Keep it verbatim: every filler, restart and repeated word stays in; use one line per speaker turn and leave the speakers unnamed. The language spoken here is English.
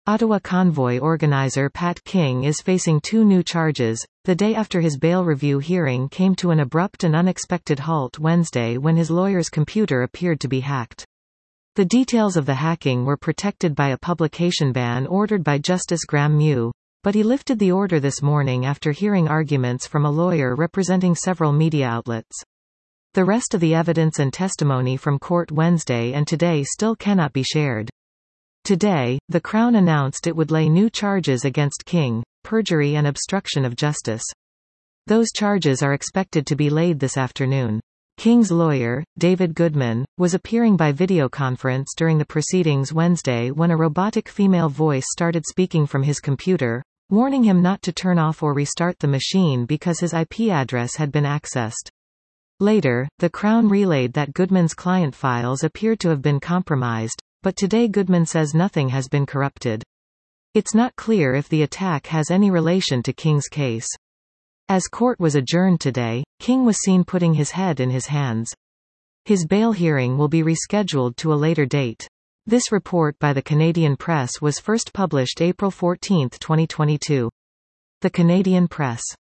Ottawa convoy organizer Pat King is facing two new charges, the day after his bail review hearing came to an abrupt and unexpected halt Wednesday when his lawyer's computer appeared to be hacked. The details of the hacking were protected by a publication ban ordered by Justice Graham Mew, but he lifted the order this morning after hearing arguments from a lawyer representing several media outlets. The rest of the evidence and testimony from court Wednesday and today still cannot be shared. Today, the Crown announced it would lay new charges against King, perjury and obstruction of justice. Those charges are expected to be laid this afternoon. King's lawyer, David Goodman, was appearing by videoconference during the proceedings Wednesday when a robotic female voice started speaking from his computer, warning him not to turn off or restart the machine because his I P address had been accessed. Later, the Crown relayed that Goodman's client files appeared to have been compromised, but today Goodman says nothing has been corrupted. It's not clear if the attack has any relation to King's case. As court was adjourned today, King was seen putting his head in his hands. His bail hearing will be rescheduled to a later date. This report by the Canadian Press was first published April fourteenth, twenty twenty-two. The Canadian Press.